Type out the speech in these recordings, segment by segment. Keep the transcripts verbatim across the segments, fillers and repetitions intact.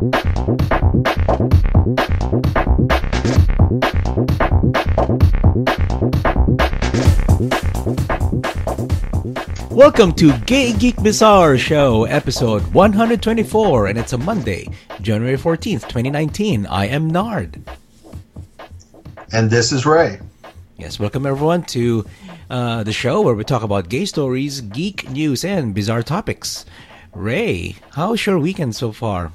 Welcome to Gay Geek Bizarre Show, episode one twenty-four, and it's a Monday, January fourteenth, twenty nineteen. I am Nard. And this is Ray. Yes, welcome everyone to uh, the show where we talk about gay stories, geek news, and bizarre topics. Ray, how's your weekend so far?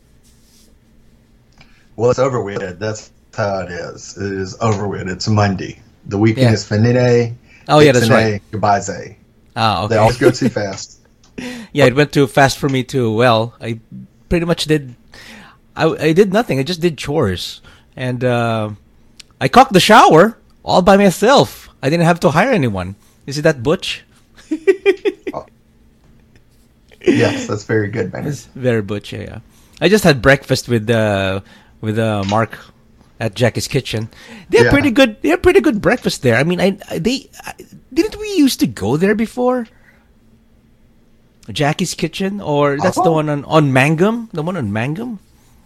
Well, it's over with. That's how it is. It is over with. It's Monday. The weekend Yeah. is finite. Oh, yeah, that's right. Goodbye, Zay. Ah, okay. They always go too fast. Yeah, it went too fast for me too. Well, I pretty much did. I, I did nothing. I just did chores, and uh, I cocked the shower all by myself. I didn't have to hire anyone. Is it that butch? Oh. Yes, that's very good, man. It's very butch. Yeah, yeah. I just had breakfast with uh, with uh, Mark at Jackie's Kitchen. They have Yeah. pretty good. They have pretty good breakfast there. I mean, I, I they I, didn't we used to go there before? Jackie's Kitchen, or that's the Uh-huh. one on on Mangum, the one on Mangum.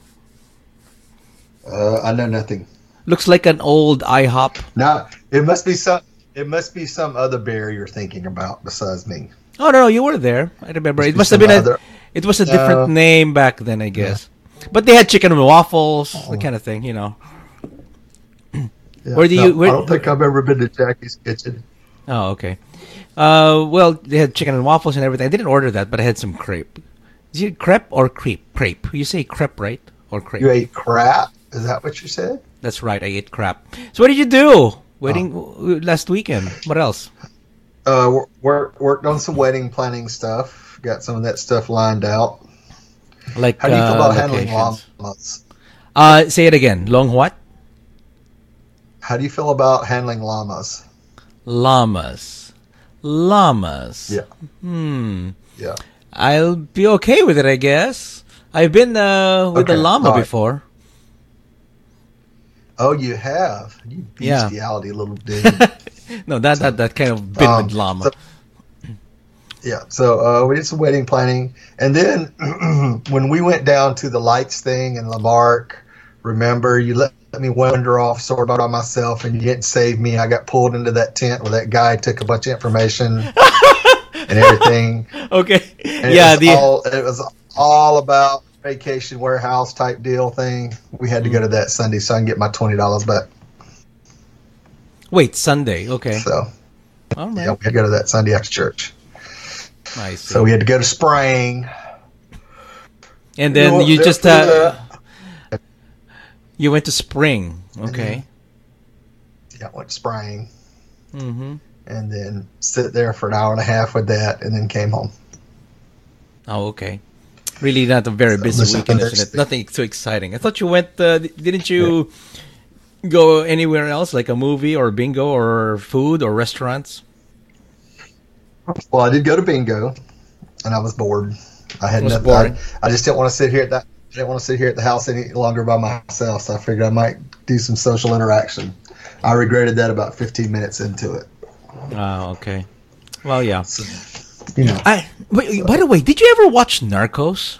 Uh, I know nothing. Looks like an old IHOP. No, it must be some. It must be some other bear you're thinking about besides me. Oh no, no, you were there. I remember. It must Must have be been a. some other- It was a different Uh, name back then, I guess. But they had chicken and waffles, the kind of thing, you know. Yeah. Where do No, you- where- I don't think I've ever been to Jackie's Kitchen. Oh, okay. Uh, well, they had chicken and waffles and everything. I didn't order that, but I had some crepe. Is it crepe or crepe? Crepe. You say crepe, right? Or crepe? You ate crap? Is that what you said? That's right. I ate crap. So what did you do? Wedding w last weekend. What else? Uh, wor- work, worked on some wedding planning stuff. Got some of that stuff lined out. Like How do you feel uh, about handling locations. llamas? Uh, say it again. Long what? How do you feel about handling llamas? Llamas. Llamas. Yeah, Hmm. yeah. I'll be okay with it, I guess. I've been uh, with a Okay, llama all right. before. Oh, you have? You Yeah. bestiality little dude. No, that that that kind of been Um, with llama. so- yeah, so uh, we did some wedding planning. And then when we went down to the lights thing in Lamarck, remember, you let, let me wander off sort of by myself and you didn't save me. I got pulled into that tent where that guy took a bunch of information and everything. Okay. And Yeah. it was, The all, it was all about vacation warehouse type deal thing. We had to go to that Sunday so I can get my twenty dollars back. wait, Sunday. Okay. So, All right. yeah, we had to go to that Sunday after church. I see. So we had to go to Spring. And then We you went just there for uh, that. you went to Spring. Okay. Yeah, I went to Spring Mm-hmm. and then sit there for an hour and a half with that and then came home. Oh, okay. Really, not a very So busy listen weekend, to isn't it? this. Nothing too exciting. I thought you went. Uh, didn't you go anywhere else, like a movie or bingo or food or restaurants? Well, I did go to bingo and I was bored. I had It was nothing. boring. I, I just didn't want to sit here at that. I didn't want to sit here at the house any longer by myself. So I figured I might do some social interaction. I regretted that about fifteen minutes into it. Oh, okay. Well, yeah. So, you know, I. Wait, by the way, did you ever watch Narcos?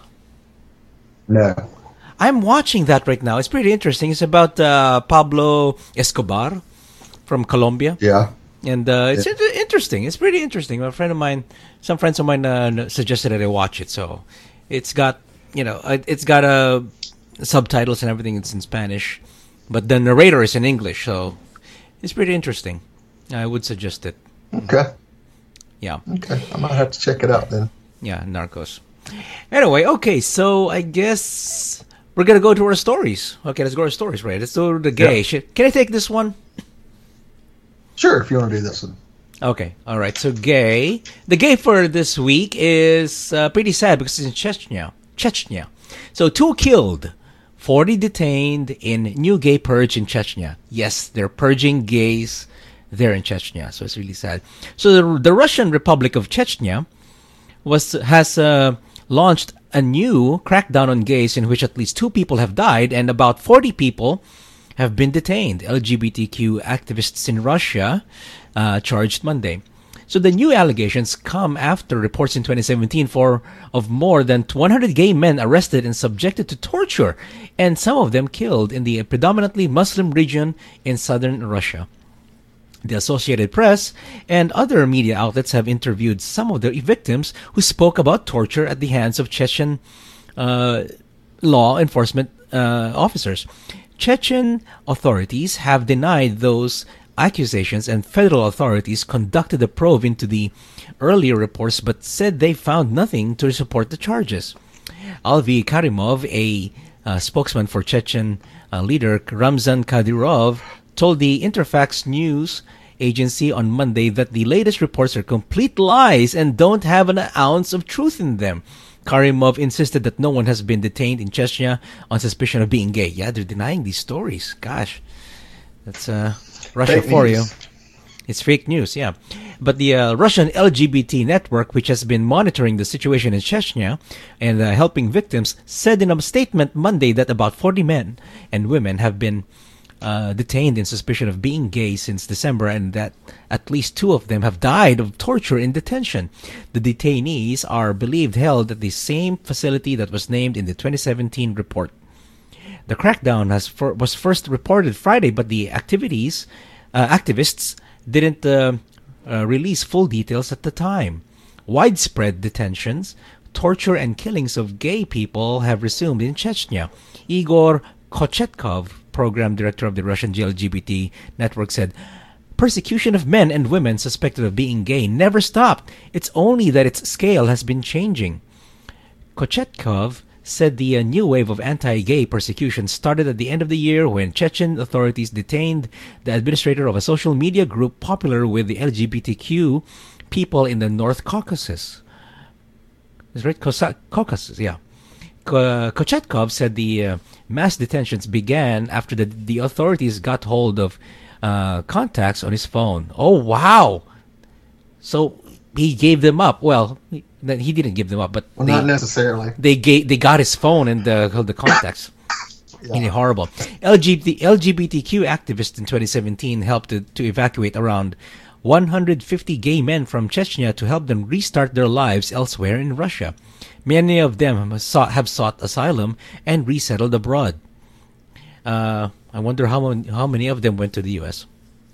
no. I'm watching that right now. It's pretty interesting. It's about uh, Pablo Escobar from Colombia, Yeah. and uh, it's Yeah. in- interesting. It's pretty interesting. A friend of mine, some friends of mine, uh, suggested that I watch it. So it's got, you know, it- it's got uh, subtitles and everything. It's in Spanish, but the narrator is in English. So it's pretty interesting. I would suggest it. Okay. Yeah. Okay. I might have to check it out then. Yeah, Narcos. Anyway, okay, so I guess we're gonna go to our stories. Okay, let's go to our stories, right? Let's do the gay Yeah. shit. Can I take this one? Sure, if you want to do this one. Okay, all right. So gay. The gay for this week is uh, pretty sad because it's in Chechnya. Chechnya. So two killed, forty detained in new gay purge in Chechnya. Yes, they're purging gays there in Chechnya. So it's really sad. So the, the Russian Republic of Chechnya was has uh, launched a new crackdown on gays in which at least two people have died and about forty people have been detained. L G B T Q activists in Russia uh, charged Monday. So the new allegations come after reports in twenty seventeen for of more than one hundred gay men arrested and subjected to torture, and some of them killed in the predominantly Muslim region in southern Russia. The Associated Press and other media outlets have interviewed some of the victims who spoke about torture at the hands of Chechen uh, law enforcement uh, officers. Chechen authorities have denied those accusations, and federal authorities conducted a probe into the earlier reports but said they found nothing to support the charges. Alvi Karimov, a uh, spokesman for Chechen uh, leader Ramzan Kadyrov, told the Interfax news agency on Monday that the latest reports are complete lies and don't have an ounce of truth in them. Karimov insisted that no one has been detained in Chechnya on suspicion of being gay. Yeah, they're denying these stories. Gosh, that's uh, Russia Fake for news. you. It's fake news, yeah. But the uh, Russian L G B T network, which has been monitoring the situation in Chechnya and uh, helping victims, said in a statement Monday that about forty men and women have been uh, detained in suspicion of being gay since December, and that at least two of them have died of torture in detention. The detainees are believed held at the same facility that was named in the twenty seventeen report. The crackdown has for, was first reported Friday, but the activities uh, activists didn't uh, uh, release full details at the time. Widespread detentions, torture, and killings of gay people have resumed in Chechnya. Igor Kochetkov, program director of the Russian L G B T network, said, "Persecution of men and women suspected of being gay never stopped. It's only that its scale has been changing." Kochetkov said the uh, new wave of anti-gay persecution started at the end of the year when Chechen authorities detained the administrator of a social media group popular with the L G B T Q people in the North Caucasus. Is right? Kosa- Caucasus, yeah. Ko- Kochetkov said the uh, mass detentions began after the, the authorities got hold of uh, contacts on his phone. Oh, wow! So he gave them up. Well, he, he didn't give them up, but Well, they, not necessarily. they gave, they got his phone and the the contacts. Yeah. Really horrible. L G B T, L G B T Q activists in twenty seventeen helped to, to evacuate around one hundred fifty gay men from Chechnya to help them restart their lives elsewhere in Russia. Many of them have sought, have sought asylum and resettled abroad. Uh, I wonder how many, how many of them went to the U S.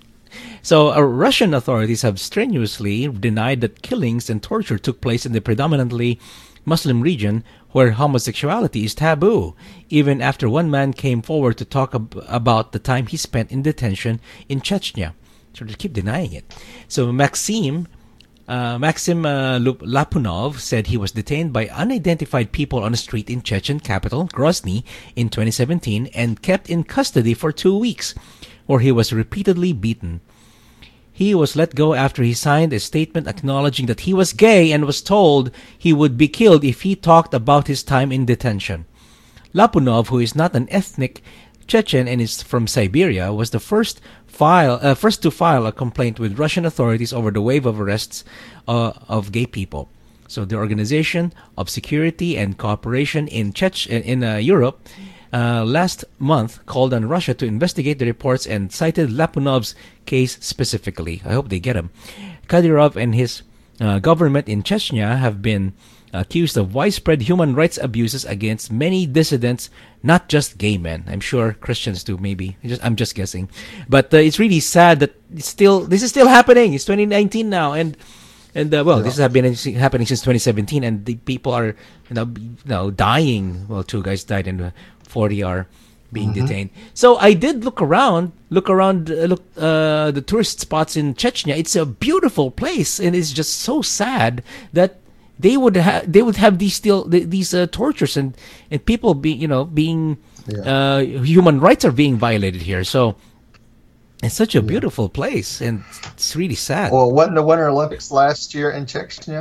So, uh, Russian authorities have strenuously denied that killings and torture took place in the predominantly Muslim region where homosexuality is taboo, even after one man came forward to talk ab- about the time he spent in detention in Chechnya. So they keep denying it. So Maxim, uh, Maxim uh, Lup- Lapunov said he was detained by unidentified people on a street in Chechen capital, Grozny, in twenty seventeen and kept in custody for two weeks, where he was repeatedly beaten. He was let go after he signed a statement acknowledging that he was gay and was told he would be killed if he talked about his time in detention. Lapunov, who is not an ethnic Chechen and is from Siberia, was the first file uh, first to file a complaint with Russian authorities over the wave of arrests uh, of gay people. So the Organization of Security and Cooperation in Czech in uh, Europe uh, last month called on Russia to investigate the reports and cited Lapunov's case specifically. I hope they get him. Kadyrov and his uh, government in Chechnya have been accused of widespread human rights abuses against many dissidents, not just gay men. I'm sure Christians too, maybe. I just, I'm just guessing. But uh, it's really sad that it's still this is still happening. It's twenty nineteen now, and and uh, well, Yeah. this has been happening since twenty seventeen, and the people are you know, you know dying. Well, two guys died, and uh, forty are being Mm-hmm. detained. So I did look around, look around, uh, look uh, the tourist spots in Chechnya. It's a beautiful place, and it's just so sad that they would have they would have these still th- these uh, tortures and and people be you know being Yeah. uh, human rights are being violated here. So it's such a beautiful place, and it's really sad. Well, wasn't the Winter Olympics last year in Chechnya?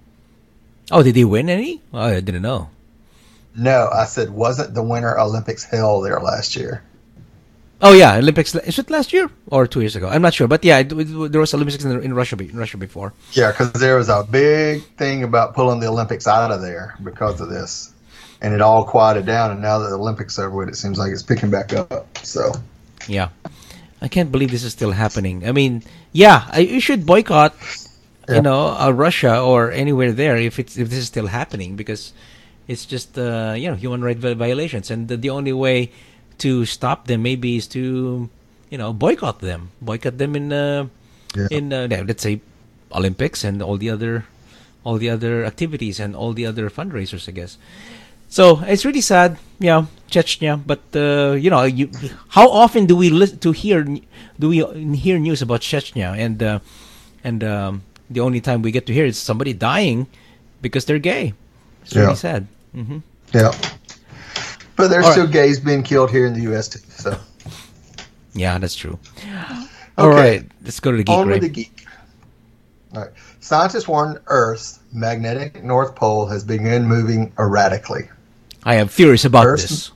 Oh, did they win any? Oh, I didn't know. No, I said wasn't the Winter Olympics held there last year? Oh yeah, Olympics. Is it last year or two years ago? I'm not sure, but yeah, it, it, there was Olympics in, in Russia be- in Russia before. Yeah, because there was a big thing about pulling the Olympics out of there because of this, and it all quieted down. And now that the Olympics are over with, it seems like it's picking back up. So Yeah, I can't believe this is still happening. I mean, yeah, I, you should boycott you know, uh, Russia or anywhere there if it's if this is still happening, because it's just uh, you know, human rights violations, and the, the only way to stop them maybe is to, you know, boycott them, boycott them in uh, Yeah. in uh, let's say Olympics and all the other all the other activities and all the other fundraisers, I guess. So it's really sad, yeah, Chechnya. But uh, you know, you, how often do we listen to hear do we hear news about Chechnya? And uh, and um, the only time we get to hear is somebody dying because they're gay. It's really Yeah. sad. hmm Yeah. But there's All still right. gays being killed here in the U S too. So Yeah, that's true. All Okay. right, let's go to the geek. on Right? with the geek. All right. Scientists warn Earth's magnetic North Pole has begun moving erratically. I am furious about Earth- this.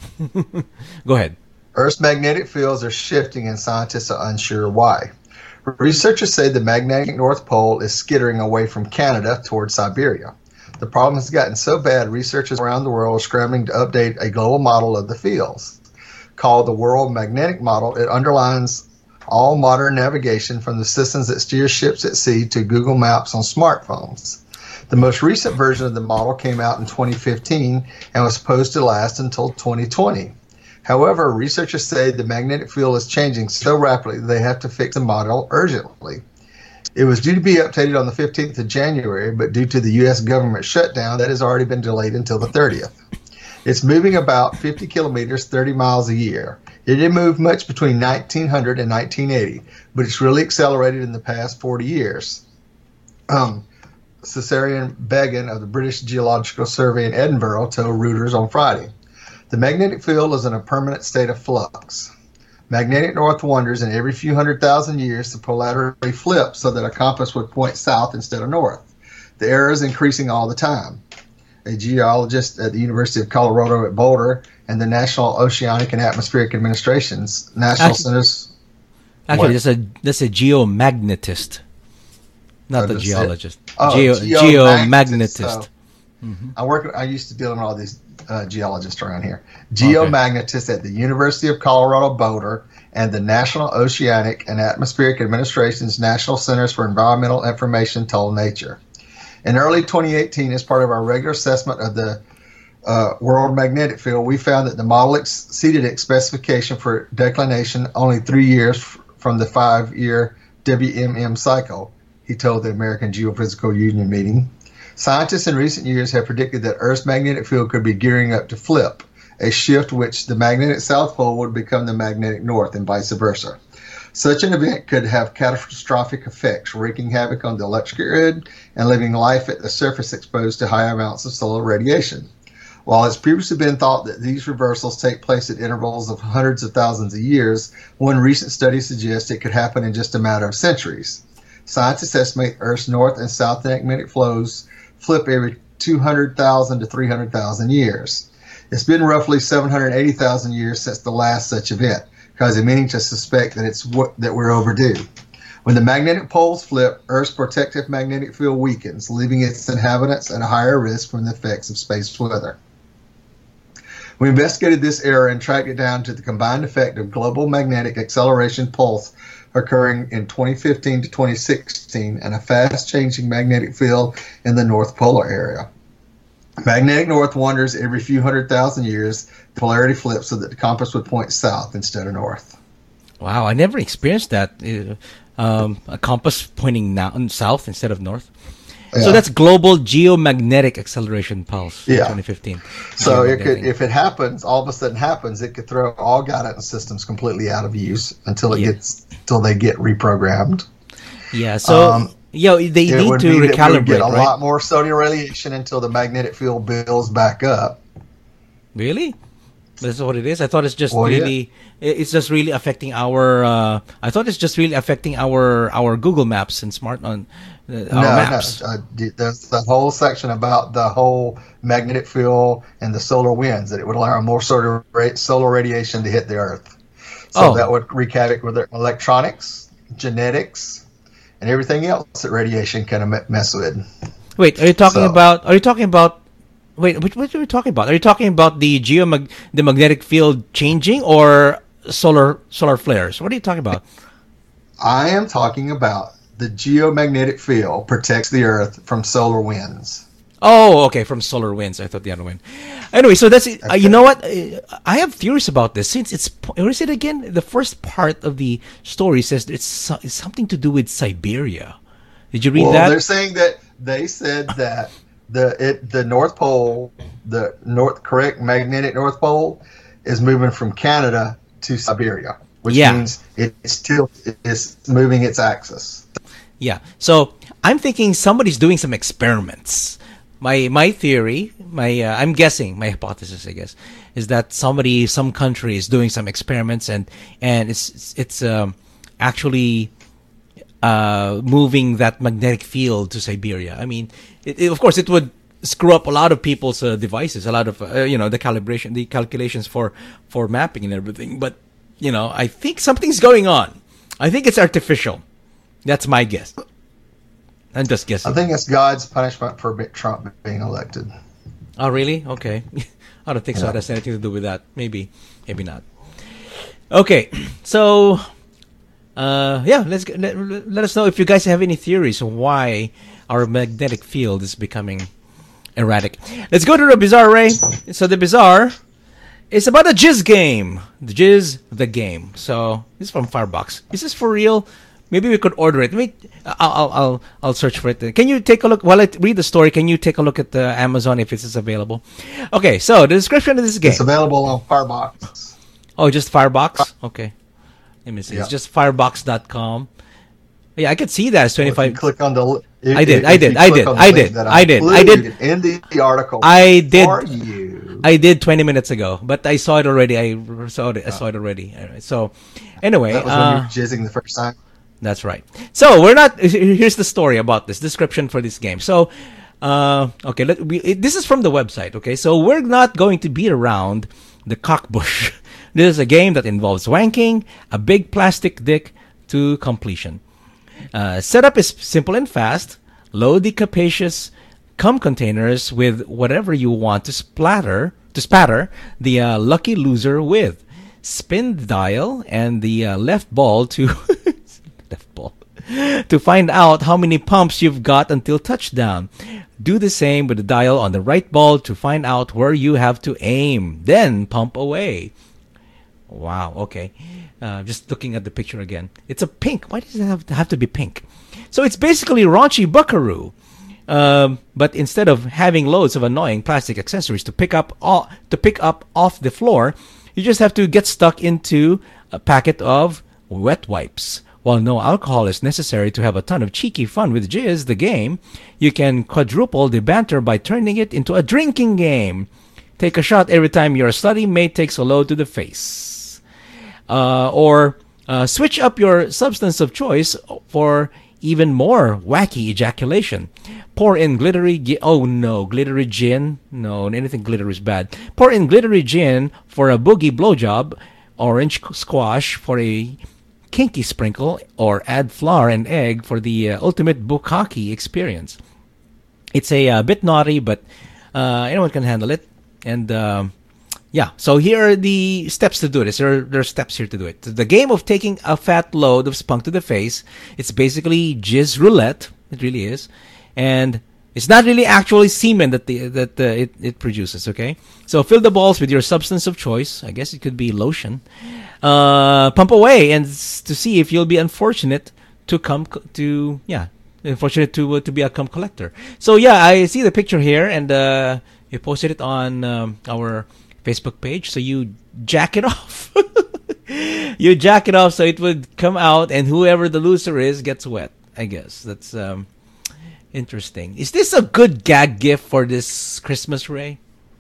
Go ahead. Earth's magnetic fields are shifting and scientists are unsure why. Researchers say the magnetic North Pole is skittering away from Canada toward Siberia. The problem has gotten so bad, researchers around the world are scrambling to update a global model of the fields. Called the World Magnetic Model, it underlines all modern navigation from the systems that steer ships at sea to Google Maps on smartphones. The most recent version of the model came out in twenty fifteen and was supposed to last until twenty twenty. However, researchers say the magnetic field is changing so rapidly they have to fix the model urgently. It was due to be updated on the fifteenth of January, but due to the U S government shutdown, that has already been delayed until the thirtieth. It's moving about fifty kilometers, thirty miles a year. It didn't move much between nineteen hundred and nineteen eighty, but it's really accelerated in the past forty years. Um, Cesarian Began of the British Geological Survey in Edinburgh told Reuters on Friday. The magnetic field is in a permanent state of flux. Magnetic north wanders, and every few hundred thousand years the polarity flips so that a compass would point south instead of north. The error is increasing all the time. A geologist at the University of Colorado at Boulder and the National Oceanic and Atmospheric Administration's National Actually- Centers. Actually, What? that's a that's a geomagnetist, not Oh, the that's it. geologist. Oh, Geo, geomagnetist. geomagnetist. So, I work. I used to deal with all these uh, geologists around here. Geomagnetists at the University of Colorado Boulder and the National Oceanic and Atmospheric Administration's National Centers for Environmental Information told Nature. In early twenty eighteen, as part of our regular assessment of the uh, World Magnetic Field, we found that the model exceeded its specification for declination only three years f- from the five-year W M M cycle, he told the American Geophysical Union meeting. Scientists in recent years have predicted that Earth's magnetic field could be gearing up to flip, a shift which the magnetic South Pole would become the magnetic North and vice versa. Such an event could have catastrophic effects, wreaking havoc on the electric grid and leaving life at the surface exposed to high amounts of solar radiation. While it's previously been thought that these reversals take place at intervals of hundreds of thousands of years, one recent study suggests it could happen in just a matter of centuries. Scientists estimate Earth's north and south magnetic flows flip every two hundred thousand to three hundred thousand years. It's been roughly seven hundred eighty thousand years since the last such event, causing many to suspect that it's w- that we're overdue. When the magnetic poles flip, Earth's protective magnetic field weakens, leaving its inhabitants at a higher risk from the effects of space weather. We investigated this error and tracked it down to the combined effect of global magnetic acceleration pulse occurring in twenty fifteen to twenty sixteen and a fast-changing magnetic field in the North Polar area. Magnetic north wanders every few hundred thousand years. The polarity flips so that the compass would point south instead of north. Wow, I never experienced that. Uh, Um, a compass pointing now south instead of north. Yeah. So that's global geomagnetic acceleration pulse. Yeah. twenty fifteen. So it could, Geomagnetic. if it happens, all of a sudden happens, it could throw all guidance systems completely out of use until it Yeah. gets until they get reprogrammed. Yeah. So um, yeah, they It need would to mean that we would recalibrate, get a right? lot more solar radiation until the magnetic field builds back up. Really? That's what it is. I thought it's just Well, yeah. really, it's just really affecting our. Uh, I thought it's just really affecting our our Google Maps and smart on uh, our no, maps. no. Uh, d- there's the whole section about the whole magnetic field and the solar winds, that it would allow more solar, ra- solar radiation to hit the Earth. So Oh. that would wreak havoc with their electronics, genetics, and everything else that radiation can em- mess with. Wait, are you talking So- about? Are you talking about? Wait, what, what are you talking about? Are you talking about the geomag the magnetic field changing or solar solar flares? What are you talking about? I am talking about the geomagnetic field protects the Earth from solar winds. Oh, okay, from solar winds. I thought the other one. Anyway, so that's it. Uh, you know what? Uh, I have theories about this. Since it's, where is it again? The first part of the story says it's, so- it's something to do with Siberia. Did you read Well, that? they're saying that they said that the it the North Pole, the north correct magnetic North Pole, is moving from Canada to Siberia, which Yeah. means it still is moving its axis. Yeah. So I'm thinking somebody's doing some experiments. My my theory, my uh, I'm guessing, my hypothesis, I guess, is that somebody, some country is doing some experiments and and it's it's, it's um, actually uh, moving that magnetic field to Siberia. I mean, it, it, of course, it would screw up a lot of people's uh, devices, a lot of uh, you know the calibration, the calculations for for mapping and everything. But you know, I think something's going on. I think it's artificial. That's my guess. I'm just guessing. I think it's God's punishment for Trump being elected. Oh, really? Okay. I don't think so. Yeah. It has anything to do with that. Maybe, maybe not. Okay, so uh, yeah, let's get- let, let us know if you guys have any theories on why our magnetic field is becoming erratic. Let's go to the Bizarre, Ray. So the Bizarre is about a Jizz game. The Jizz, the game. So this is from Firebox. Is this for real? Maybe we could order it. Wait, I'll, I'll, I'll, I'll search for it. Can you take a look while I read the story? Can you take a look at the Amazon if it is available? Okay, so the description of this game. It's available on Firebox. Oh, just Firebox? Okay. Let me see. Yeah. It's just firebox dot com. Yeah, I could see that. It's If you twenty-five. click on the, li- if, I did, if I you did, I click did, on the I link did, that I did, I did. included in the article. I did. For you. I did twenty minutes ago, but I saw it already. I saw it. I saw it already. Alright, so, anyway, That was when uh, you were jizzing the first time. that's right. So we're not. Here's the story about this description for this game. So, uh, okay, let, we, it, this is from the website. Okay, so we're not going to beat around the cockbush. This is a game that involves wanking a big plastic dick to completion. Uh, setup is simple and fast. Load the capacious cum containers with whatever you want to splatter to spatter the uh, lucky loser with. Spin the dial and the uh, left ball to left ball to find out how many pumps you've got until touchdown. Do the same with the dial on the right ball to find out where you have to aim. Then pump away. Wow. Okay. Uh, just looking at the picture again. It's a pink. Why does it have to, have to be pink? So it's basically raunchy buckaroo. Um, but instead of having loads of annoying plastic accessories to pick up all, to pick up off the floor, you just have to get stuck into a packet of wet wipes. While no alcohol is necessary to have a ton of cheeky fun with Jizz, the game, you can quadruple the banter by turning it into a drinking game. Take a shot every time your study mate takes a load to the face. Uh, or uh, switch up your substance of choice for even more wacky ejaculation. Pour in glittery gi- oh no, glittery gin. No, anything glitter is bad. Pour in glittery gin for a boogie blowjob, orange squash for a kinky sprinkle, or add flour and egg for the uh, ultimate bukkake experience. It's a uh, bit naughty, but uh, anyone can handle it. And um, yeah, so here are the steps to do this. There are, there are steps here to do it. The game of taking a fat load of spunk to the face. It's basically jizz roulette. It really is. And it's not really actually semen that the that uh, it, it produces, okay? So fill the balls with your substance of choice. I guess it could be lotion. Uh, pump away and s- to see if you'll be unfortunate to come co- to, yeah, unfortunate to uh, to be a cum collector. So yeah, I see the picture here, and uh, you posted it on um, our Facebook page. So you jack it off. You jack it off so it would come out, and whoever the loser is gets wet. I guess that's um, interesting. Is this a good gag gift for this Christmas, Ray?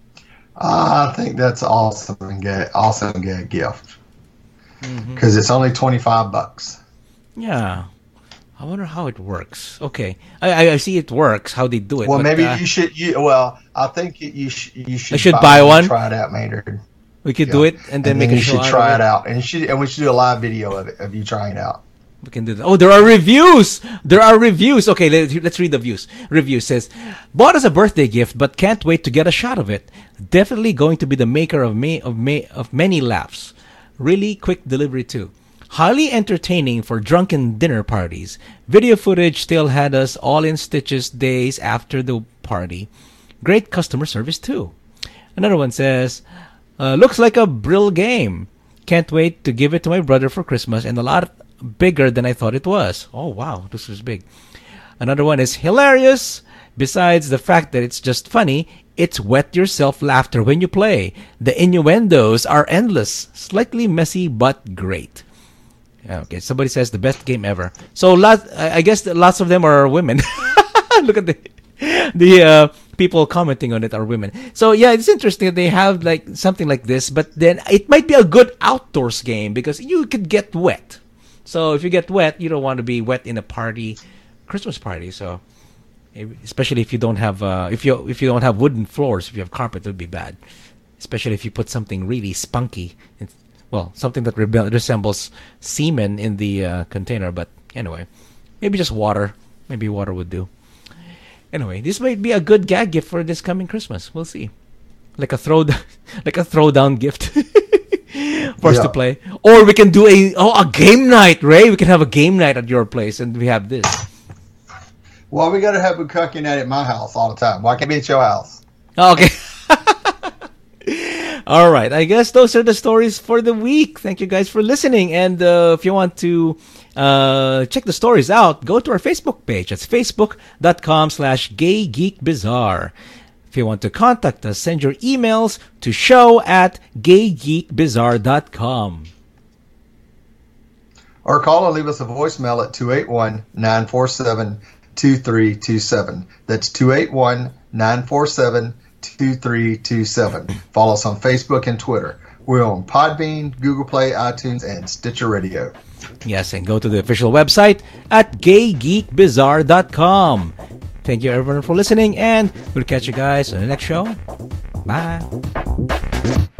I think that's awesome and get awesome get gift because Mm-hmm. it's only twenty five bucks. Yeah. I wonder how it works. Okay, I I, I see it works. How they do it. Well, but, maybe uh, you should. You well, I think you, you should. You should. I should buy and one? Try it out, Maynard. we could Yeah. do it and then make you a show should out try of it out, and you should, and we should do a live video of it of you trying it out. We can do that. Oh, there are reviews. There are reviews. Okay, let, let's read the views. Review says, bought as a birthday gift, but can't wait to get a shot of it. Definitely going to be the maker of me of may, of many laughs. Really quick delivery too. Highly entertaining for drunken dinner parties. Video footage still had us all in stitches days after the party. Great customer service too. Another one says, uh, looks like a Brill game. Can't wait to give it to my brother for Christmas, and a lot bigger than I thought it was. Oh, wow, this was big. Another one is hilarious. Besides the fact that it's just funny, it's wet yourself laughter when you play. The innuendos are endless. Slightly messy, but great. Okay, somebody says the best game ever. So lot, I guess that lots of them are women. Look at the the uh, people commenting on it are women. So yeah, it's interesting that they have like something like this, but then it might be a good outdoors game because you could get wet. So if you get wet, you don't want to be wet in a party, Christmas party. So especially if you don't have uh, if you if you don't have wooden floors, if you have carpet, it would be bad. Especially if you put something really spunky. It's, well, something that re- resembles semen in the uh, container. But anyway, maybe just water. Maybe water would do. Anyway, this might be a good gag gift for this coming Christmas. We'll see. Like a throw, like a throwdown gift for us yeah. to play. Or we can do a oh a game night, Ray. We can have a game night at your place, and we have this. Well, we got to have Bukkake night at my house all the time. Why can't it be at your house? Okay. All right. I guess those are the stories for the week. Thank you guys for listening. And uh, if you want to uh, check the stories out, go to our Facebook page. It's facebook.com slash Gay Geek Bizarre. If you want to contact us, send your emails to show at gay geek bizarre dot com. Or call or leave us a voicemail at two eight one, nine four seven, two three two seven. That's two eight one, nine four seven, two three two seven. Follow us on Facebook and Twitter. We're on Podbean, Google Play, iTunes, and Stitcher Radio. Yes, and go to the official website at gay geek bizarre dot com. Thank you everyone for listening, and we'll catch you guys on the next show. Bye.